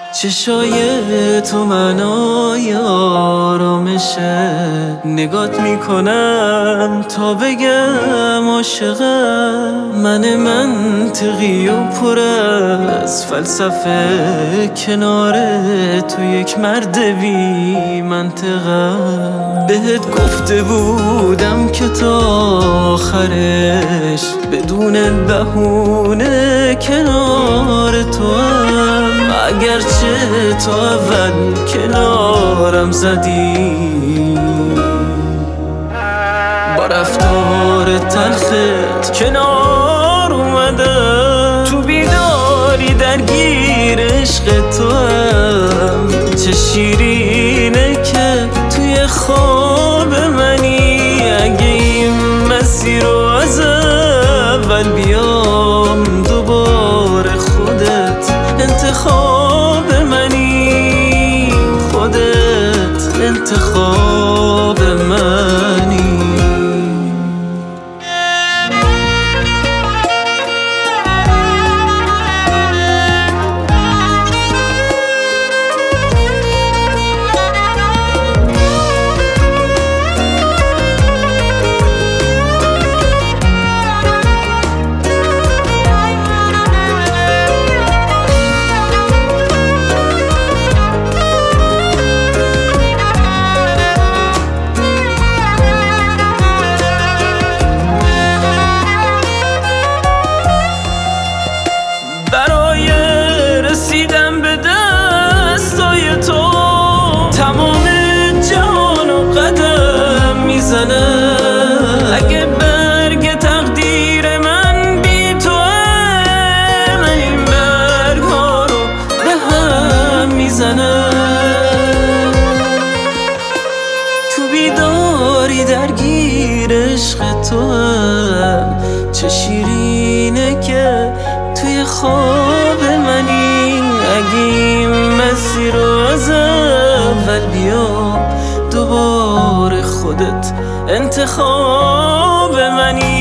چشای تو منای آرامشه، نگات میکنم تا بگم عاشقم. من منطقی و پر از فلسفه، کنار تو یک مرد بی منطقم. بهت گفته بودم که تا آخرش بدون بهونه کنار تو هم، اگرچه تو اول کنارم زدی، با رفتار تلخت کنار اومدم. تو بیداری درگیر عشق تو هم، چه شیرینه که توی خواب منی. اگه این مسیر رو از اول بیام دوباره، خودت انتخاب منی، خودت انتخاب منی. رسیدم به دستای تو، تمام جهان و قدم میزنه. اگه برگ تقدیر من بی تو، من این برگ ها رو به هم میزنه. تو بیداری درگیر عشق تو هم، چه شیرینه که توی خواب منی. اگه این مسیر رو از اول بیام دوباره، خودت انتخاب منی.